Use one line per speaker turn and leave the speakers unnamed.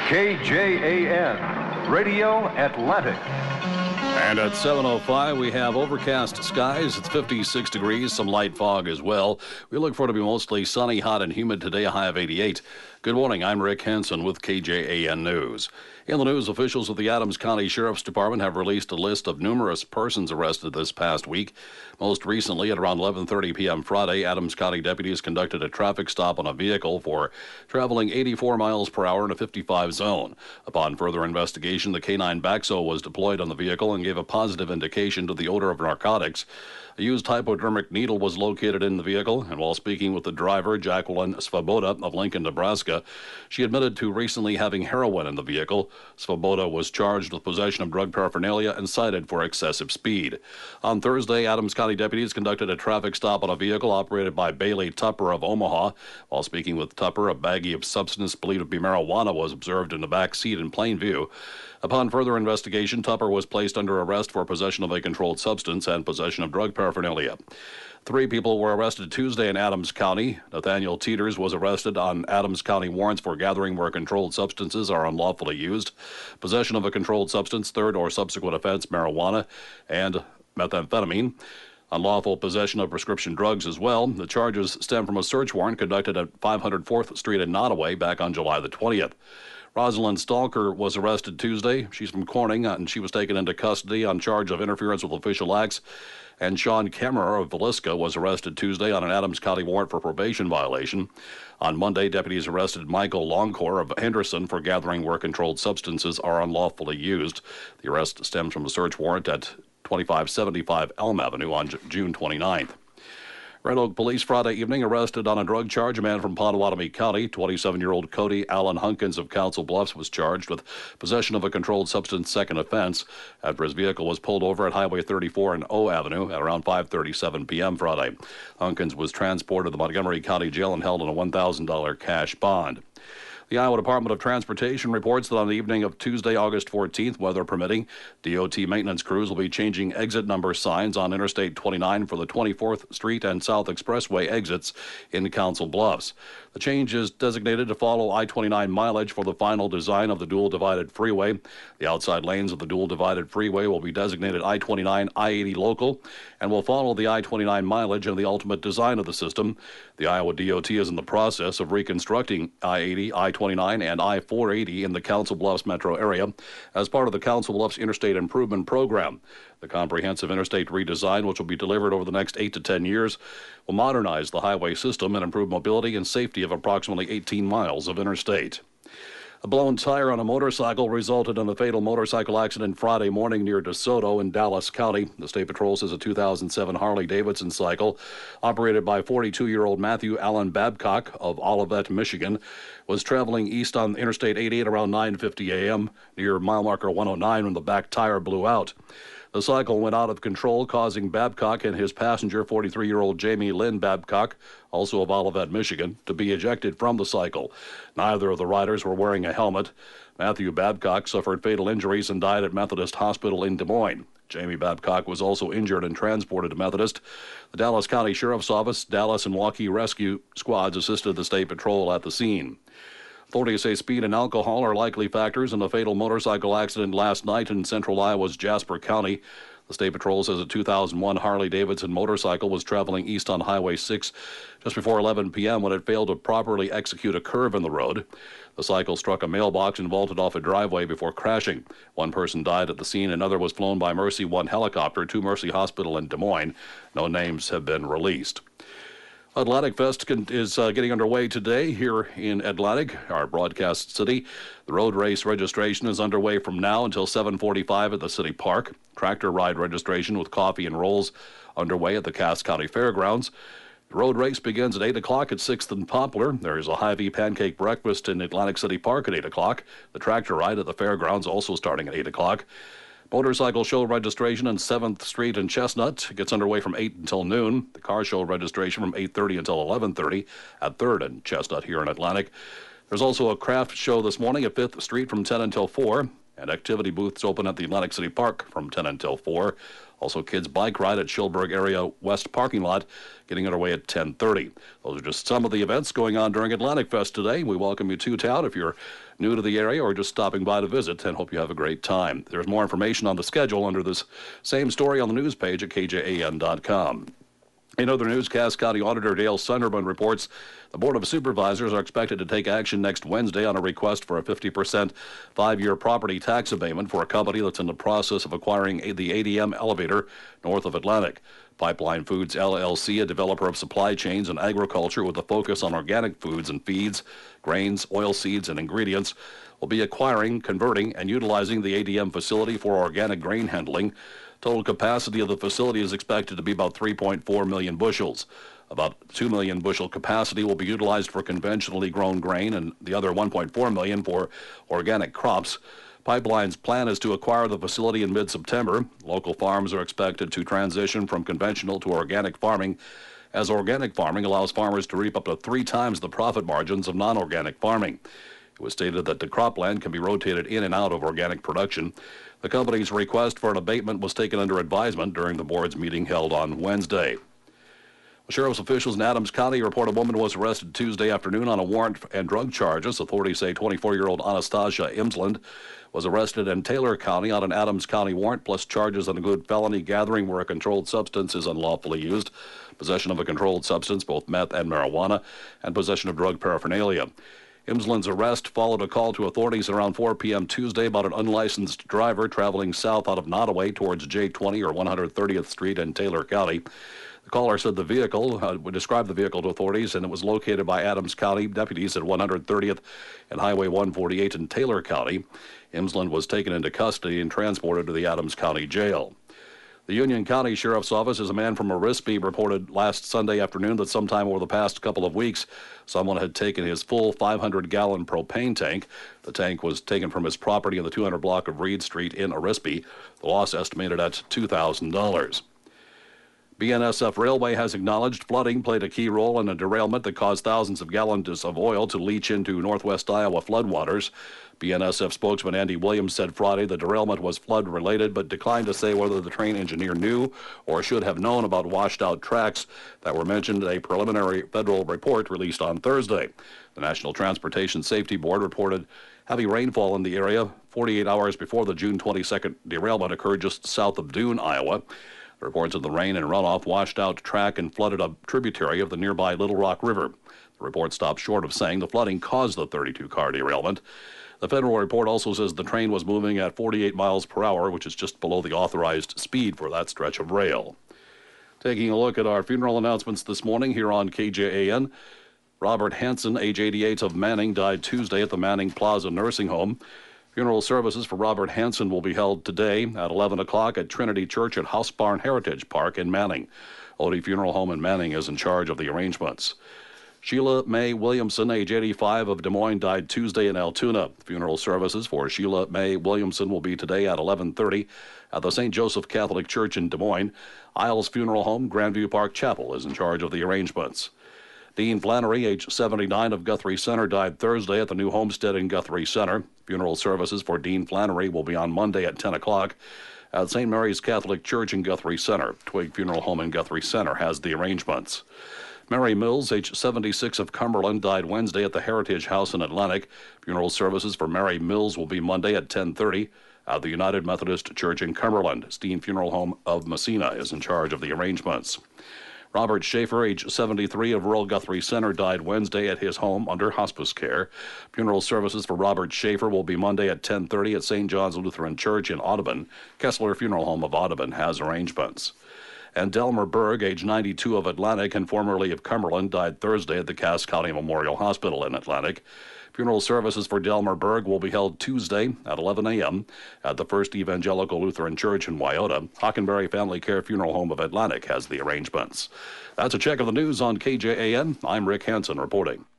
KJAN, Radio Atlantic.
And at 7:05, we have overcast skies. It's 56 degrees, some light fog as well. We look for it to be mostly sunny, hot, and humid today, a high of 88. Good morning, I'm Rick Hansen with KJAN News. In the news, officials of the Adams County Sheriff's Department have released a list of numerous persons arrested this past week. Most recently, at around 11:30 p.m. Friday, Adams County deputies conducted a traffic stop on a vehicle for traveling 84 miles per hour in a 55 zone. Upon further investigation, the K-9 Backso was deployed on the vehicle and gave a positive indication to the odor of narcotics. A used hypodermic needle was located in the vehicle, and while speaking with the driver, Jacqueline Svoboda of Lincoln, Nebraska, she admitted to recently having heroin in the vehicle. Svoboda was charged with possession of drug paraphernalia and cited for excessive speed. On Thursday, Adams County deputies conducted a traffic stop on a vehicle operated by Bailey Tupper of Omaha. While speaking with Tupper, a baggie of substance believed to be marijuana was observed in the back seat in plain view. Upon further investigation, Tupper was placed under arrest for possession of a controlled substance and possession of drug paraphernalia. 3 people were arrested Tuesday in Adams County. Nathaniel Teeters was arrested on Adams County warrants for gathering where controlled substances are unlawfully used, possession of a controlled substance, third or subsequent offense, marijuana, and methamphetamine. Unlawful possession of prescription drugs as well. The charges stem from a search warrant conducted at 504th Street in Nottoway back on July the 20th. Rosalind Stalker was arrested Tuesday. She's from Corning, and she was taken into custody on charge of interference with official acts. And Sean Kemmerer of Villisca was arrested Tuesday on an Adams County warrant for probation violation. On Monday, deputies arrested Michael Longcore of Henderson for gathering where controlled substances are unlawfully used. The arrest stems from a search warrant at 2575 Elm Avenue on June 29th. Red Oak Police Friday evening arrested on a drug charge a man from Pottawatomie County. 27-year-old Cody Allen Hunkins of Council Bluffs was charged with possession of a controlled substance, second offense, after his vehicle was pulled over at Highway 34 and O Avenue at around 5:37 p.m. Friday. Hunkins was transported to the Montgomery County Jail and held on a $1,000 cash bond. The Iowa Department of Transportation reports that on the evening of Tuesday, August 14th, weather permitting, DOT maintenance crews will be changing exit number signs on Interstate 29 for the 24th Street and South Expressway exits in Council Bluffs. The change is designated to follow I-29 mileage for the final design of the dual-divided freeway. The outside lanes of the dual-divided freeway will be designated I-29, I-80 local, and will follow the I-29 mileage and the ultimate design of the system. The Iowa DOT is in the process of reconstructing I-80, I-29, and I-480 in the Council Bluffs metro area as part of the Council Bluffs Interstate Improvement Program. The comprehensive interstate redesign, which will be delivered over the next 8 to 10 years, will modernize the highway system and improve mobility and safety of approximately 18 miles of interstate. A blown tire on a motorcycle resulted in a fatal motorcycle accident Friday morning near DeSoto in Dallas County. The State Patrol says a 2007 Harley-Davidson cycle operated by 42-year-old Matthew Allen Babcock of Olivet, Michigan, was traveling east on Interstate 88 around 9:50 a.m. near mile marker 109 when the back tire blew out. The cycle went out of control, causing Babcock and his passenger, 43-year-old Jamie Lynn Babcock, also of Olivet, Michigan, to be ejected from the cycle. Neither of the riders were wearing a helmet. Matthew Babcock suffered fatal injuries and died at Methodist Hospital in Des Moines. Jamie Babcock was also injured and transported to Methodist. The Dallas County Sheriff's Office, Dallas and Waukee rescue squads assisted the State Patrol at the scene. Authorities say speed and alcohol are likely factors in the fatal motorcycle accident last night in central Iowa's Jasper County. The State Patrol says a 2001 Harley-Davidson motorcycle was traveling east on Highway 6 just before 11 p.m. when it failed to properly execute a curve in the road. The cycle struck a mailbox and vaulted off a driveway before crashing. One person died at the scene. Another was flown by Mercy One helicopter to Mercy Hospital in Des Moines. No names have been released. Atlantic Fest is getting underway today here in Atlantic, our broadcast city. The road race registration is underway from now until 7:45 at the city park. Tractor ride registration with coffee and rolls underway at the Cass County Fairgrounds. The road race begins at 8 o'clock at 6th and Poplar. There is a Hy-Vee pancake breakfast in Atlantic City Park at 8 o'clock. The tractor ride at the fairgrounds also starting at 8 o'clock. Motorcycle show registration on 7th Street and Chestnut gets underway from 8 until noon. The car show registration from 8:30 until 11:30 at 3rd and Chestnut here in Atlantic. There's also a craft show this morning at 5th Street from 10 until 4. and activity booths open at the Atlantic City Park from 10 until 4. Also, kids bike ride at Schilberg area west parking lot getting underway at 10:30. Those are just some of the events going on during Atlantic Fest today. We welcome you to town if you're new to the area or just stopping by to visit, and hope you have a great time. There's more information on the schedule under this same story on the news page at kjan.com. In other news, Cass County Auditor Dale Sunderman reports the Board of Supervisors are expected to take action next Wednesday on a request for a 50% 5-year property tax abatement for a company that's in the process of acquiring the ADM elevator north of Atlantic. Pipeline Foods LLC, a developer of supply chains and agriculture with a focus on organic foods and feeds, grains, oilseeds, and ingredients, will be acquiring, converting, and utilizing the ADM facility for organic grain handling. Total capacity of the facility is expected to be about 3.4 million bushels. About 2 million bushel capacity will be utilized for conventionally grown grain and the other 1.4 million for organic crops. Pipeline's plan is to acquire the facility in mid-September. Local farms are expected to transition from conventional to organic farming, as organic farming allows farmers to reap up to 3 times the profit margins of non-organic farming. It was stated that the cropland can be rotated in and out of organic production. The company's request for an abatement was taken under advisement during the board's meeting held on Wednesday. Sheriff's officials in Adams County report a woman was arrested Tuesday afternoon on a warrant and drug charges. Authorities say 24-year-old Anastasia Imsland was arrested in Taylor County on an Adams County warrant, plus charges on a good felony gathering where a controlled substance is unlawfully used, possession of a controlled substance, both meth and marijuana, and possession of drug paraphernalia. Imsland's arrest followed a call to authorities around 4 p.m. Tuesday about an unlicensed driver traveling south out of Nottoway towards J20 or 130th Street in Taylor County. The caller said the vehicle would describe the vehicle to authorities, and it was located by Adams County deputies at 130th and Highway 148 in Taylor County. Imsland was taken into custody and transported to the Adams County Jail. The Union County Sheriff's Office is a man from Arispe reported last Sunday afternoon that sometime over the past couple of weeks, someone had taken his full 500-gallon propane tank. The tank was taken from his property in the 200 block of Reed Street in Arispe. The loss estimated at $2,000. BNSF Railway has acknowledged flooding played a key role in a derailment that caused thousands of gallons of oil to leach into northwest Iowa floodwaters. BNSF spokesman Andy Williams said Friday the derailment was flood-related, but declined to say whether the train engineer knew or should have known about washed-out tracks that were mentioned in a preliminary federal report released on Thursday. The National Transportation Safety Board reported heavy rainfall in the area 48 hours before the June 22nd derailment occurred just south of Dune, Iowa. Reports of the rain and runoff washed out track and flooded a tributary of the nearby Little Rock River. The report stopped short of saying the flooding caused the 32-car derailment. The federal report also says the train was moving at 48 miles per hour, which is just below the authorized speed for that stretch of rail. Taking a look at our funeral announcements this morning here on KJAN. Robert Hansen, age 88, of Manning, died Tuesday at the Manning Plaza Nursing Home. Funeral services for Robert Hansen will be held today at 11 o'clock at Trinity Church at House Barn Heritage Park in Manning. Odie Funeral Home in Manning is in charge of the arrangements. Sheila Mae Williamson, age 85, of Des Moines, died Tuesday in Altoona. Funeral services for Sheila Mae Williamson will be today at 11:30 at the St. Joseph Catholic Church in Des Moines. Isles Funeral Home, Grandview Park Chapel, is in charge of the arrangements. Dean Flannery, age 79, of Guthrie Center, died Thursday at the new homestead in Guthrie Center. Funeral services for Dean Flannery will be on Monday at 10 o'clock at St. Mary's Catholic Church in Guthrie Center. Twig Funeral Home in Guthrie Center has the arrangements. Mary Mills, age 76, of Cumberland, died Wednesday at the Heritage House in Atlantic. Funeral services for Mary Mills will be Monday at 10:30 at the United Methodist Church in Cumberland. Steen Funeral Home of Messina is in charge of the arrangements. Robert Schaefer, age 73, of rural Guthrie Center, died Wednesday at his home under hospice care. Funeral services for Robert Schaefer will be Monday at 10:30 at St. John's Lutheran Church in Audubon. Kessler Funeral Home of Audubon has arrangements. And Delmer Berg, age 92, of Atlantic and formerly of Cumberland, died Thursday at the Cass County Memorial Hospital in Atlantic. Funeral services for Delmer Berg will be held Tuesday at 11 a.m. at the First Evangelical Lutheran Church in Wyoda. Hockenberry Family Care Funeral Home of Atlantic has the arrangements. That's a check of the news on KJAN. I'm Rick Hansen reporting.